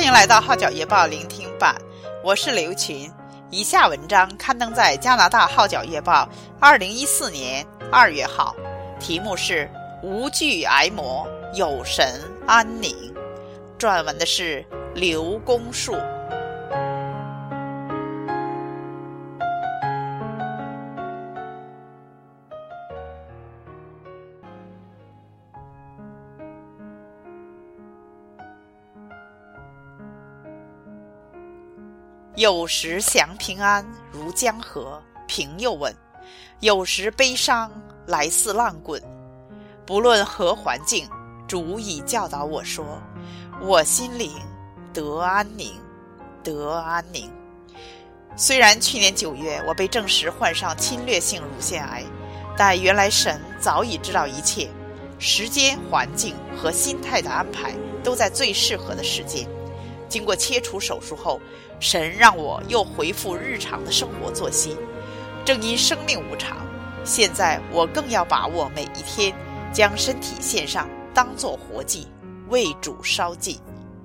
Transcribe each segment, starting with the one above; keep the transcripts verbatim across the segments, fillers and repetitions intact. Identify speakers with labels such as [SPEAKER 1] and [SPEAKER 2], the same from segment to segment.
[SPEAKER 1] 欢迎来到号角夜报聆听版，我是刘群。以下文章刊登在加拿大号角夜报二零一四年二月号，题目是无惧挨磨，有神安宁。撰文的是刘公树。有时享平安如江河，平又稳；有时悲伤来似浪滚。不论何环境，主已教导我说：我心灵得安宁，得安宁。虽然去年九月我被证实患上侵略性乳腺癌，但原来神早已知道一切，时间、环境和心态的安排都在最适合的时间。经过切除手术后，神让我又恢复日常的生活作息。正因生命无常，现在我更要把握每一天，将身体献上，当作活祭，为主烧祭。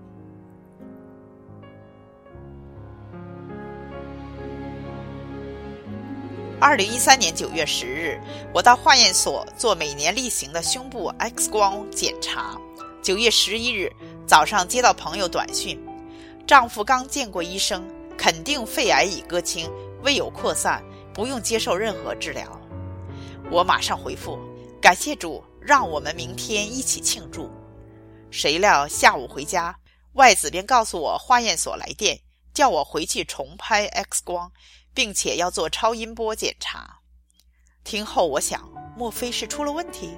[SPEAKER 1] 二零一三年九月十日，我到化验所做每年例行的胸部 X 光检查。九月十一日早上接到朋友短讯，丈夫刚见过医生，肯定肺癌已割清，未有扩散，不用接受任何治疗。我马上回复：感谢主，让我们明天一起庆祝。谁料下午回家，外子便告诉我化验所来电，叫我回去重拍 X 光，并且要做超音波检查。听后我想，莫非是出了问题？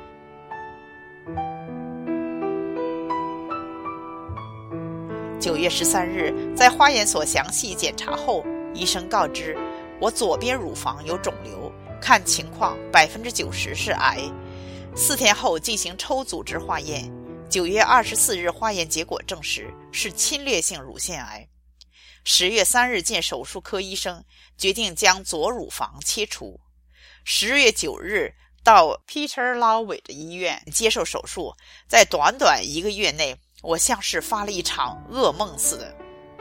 [SPEAKER 1] 九月十三日，在化验所详细检查后，医生告知我左边乳房有肿瘤，看情况百分之九十是癌。四天后进行抽组织化验，九月二十四日化验结果证实是侵略性乳腺癌。十月三日见手术科医生，决定将左乳房切除。十月九日到 Peter Lawway 的医院接受手术，在短短一个月内，我像是发了一场噩梦似的。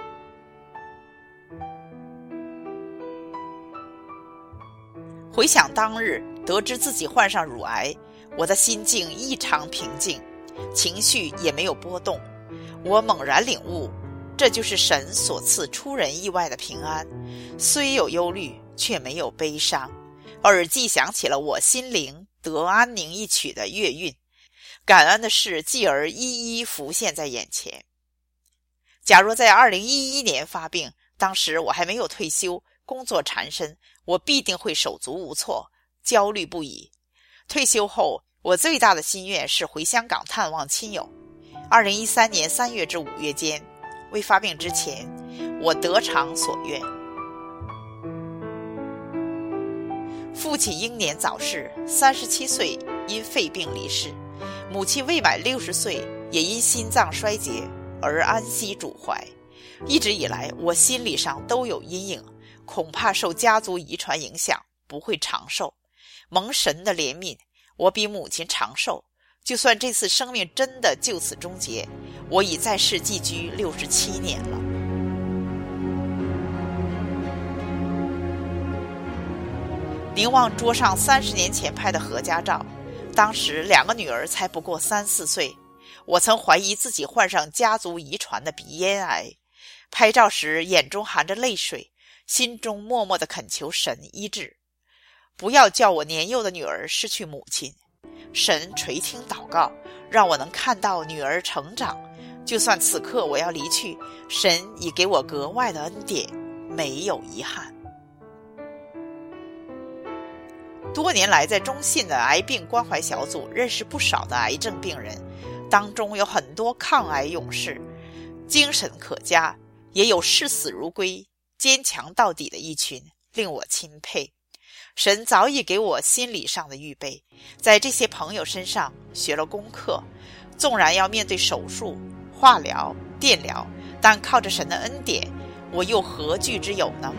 [SPEAKER 1] 回想当日得知自己患上乳癌，我的心境异常平静，情绪也没有波动。我猛然领悟，这就是神所赐出人意外的平安，虽有忧虑，却没有悲伤。耳既想起了我心灵得安宁一曲的乐韵，感恩的事继而一一浮现在眼前。假若在二零一一年发病，当时我还没有退休，工作缠身，我必定会手足无措，焦虑不已。退休后，我最大的心愿是回香港探望亲友。二零一三年三月至五月间，未发病之前，我得偿所愿。父亲英年早逝，三十七岁因肺病离世。母亲未满六十岁，也因心脏衰竭而安息主怀。一直以来，我心理上都有阴影，恐怕受家族遗传影响，不会长寿。蒙神的怜悯，我比母亲长寿。就算这次生命真的就此终结，我已在世寄居六十七年了。凝望桌上三十年前拍的合家照，当时两个女儿才不过三四岁，我曾怀疑自己患上家族遗传的鼻咽癌。拍照时眼中含着泪水，心中默默地恳求神医治，不要叫我年幼的女儿失去母亲。神垂听祷告，让我能看到女儿成长。就算此刻我要离去，神已给我格外的恩典，没有遗憾。多年来在中信的癌病关怀小组认识不少的癌症病人，当中有很多抗癌勇士，精神可嘉，也有视死如归、坚强到底的一群，令我钦佩。神早已给我心理上的预备，在这些朋友身上学了功课，纵然要面对手术、化疗、电疗，但靠着神的恩典，我又何惧之有呢？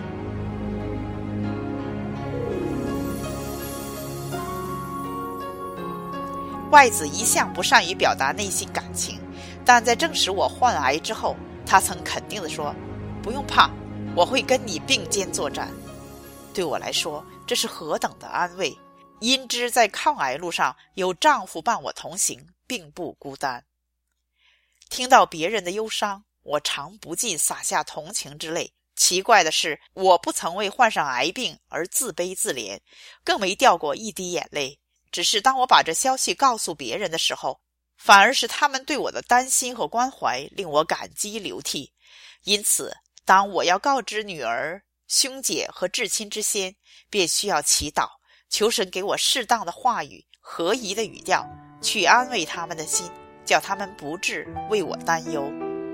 [SPEAKER 1] 外子一向不善于表达内心感情，但在证实我患癌之后， 他曾肯定地说，不用怕，我会跟你并肩作战。对我来说，这是何等的安慰，因知在抗癌路上有丈夫伴我同行，并不孤单。听到别人的忧伤，我常不禁洒下同情之泪。奇怪的是，我不曾为患上癌病而自卑自怜，更没掉过一滴眼泪。只是当我把这消息告诉别人的时候，反而是他们对我的担心和关怀令我感激流涕。因此，当我要告知女儿、兄姐和至亲之先，便需要祈祷，求神给我适当的话语、合宜的语调，去安慰他们的心，叫他们不致为我担忧。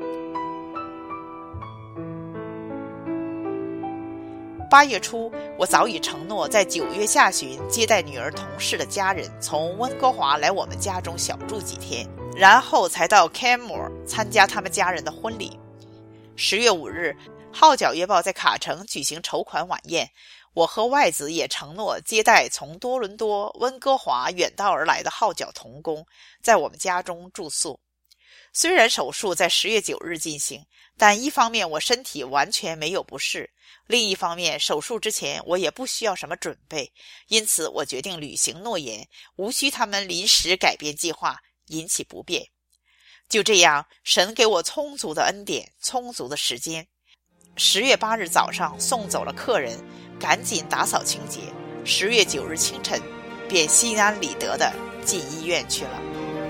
[SPEAKER 1] 八月初，我早已承诺在九月下旬接待女儿同事的家人从温哥华来我们家中小住几天，然后才到 Canmore 参加他们家人的婚礼。十月五日，号角月报在卡城举行筹款晚宴，我和外子也承诺接待从多伦多、温哥华远道而来的号角同工，在我们家中住宿。虽然手术在十月九日进行，但一方面我身体完全没有不适，另一方面手术之前我也不需要什么准备，因此我决定履行诺言，无需他们临时改变计划，引起不便。就这样，神给我充足的恩典，充足的时间。十月八日早上送走了客人，赶紧打扫清洁。十月九日清晨，便心安理得地进医院去了。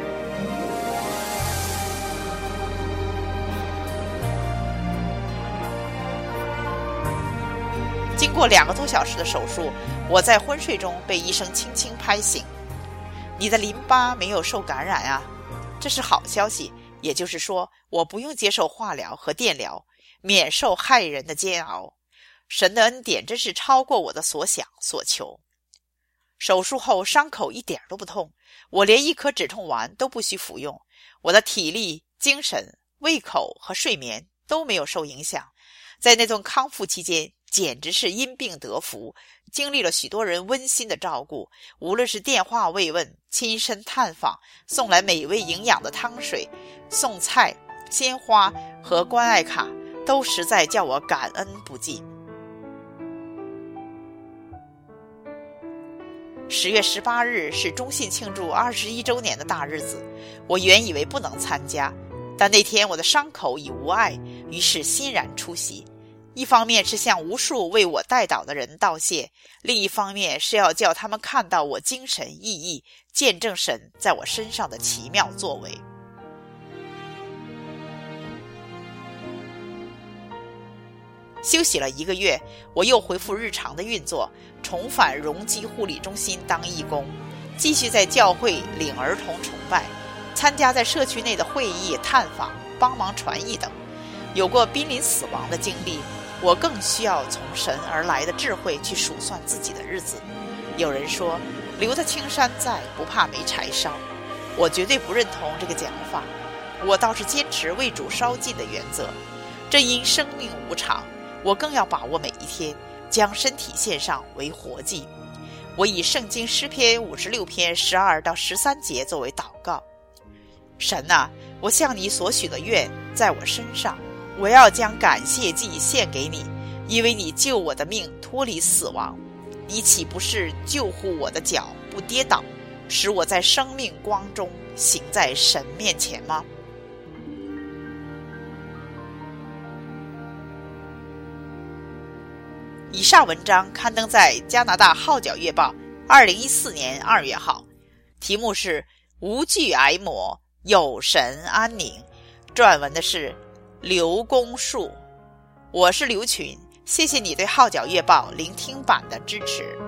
[SPEAKER 1] 经过两个多小时的手术，我在昏睡中被医生轻轻拍醒。你的淋巴没有受感染啊，这是好消息，也就是说，我不用接受化疗和电疗，免受害人的煎熬。神的恩典真是超过我的所想所求。手术后伤口一点都不痛，我连一颗止痛丸都不需服用，我的体力、精神、胃口和睡眠都没有受影响。在那段康复期间，简直是因病得福，经历了许多人温馨的照顾，无论是电话慰问、亲身探访、送来美味营养的汤水、送菜、鲜花和关爱卡，都实在叫我感恩不尽。十月十八日是中信庆祝二十一周年的大日子，我原以为不能参加，但那天我的伤口已无碍，于是欣然出席。一方面是向无数为我代祷的人道谢，另一方面是要叫他们看到我精神奕奕，见证神在我身上的奇妙作为。休息了一个月，我又恢复日常的运作，重返荣基护理中心当义工，继续在教会领儿童崇拜，参加在社区内的会议、探访、帮忙传译等。有过濒临死亡的经历，我更需要从神而来的智慧去数算自己的日子。有人说，留得青山在，不怕没柴烧。我绝对不认同这个讲法，我倒是坚持为主烧尽的原则。正因生命无常，我更要把握每一天，将身体献上为活祭。我以圣经诗篇五十六篇十二到十三节作为祷告。神啊，我向你所许的愿在我身上，我要将感谢祭献给你，因为你救我的命脱离死亡。你岂不是救护我的脚不跌倒，使我在生命光中行在神面前吗？以上文章刊登在加拿大号角月报二零一四年二月号，题目是无惧癌魔，有神安宁，撰文的是刘公树。我是刘群，谢谢你对号角月报聆听版的支持。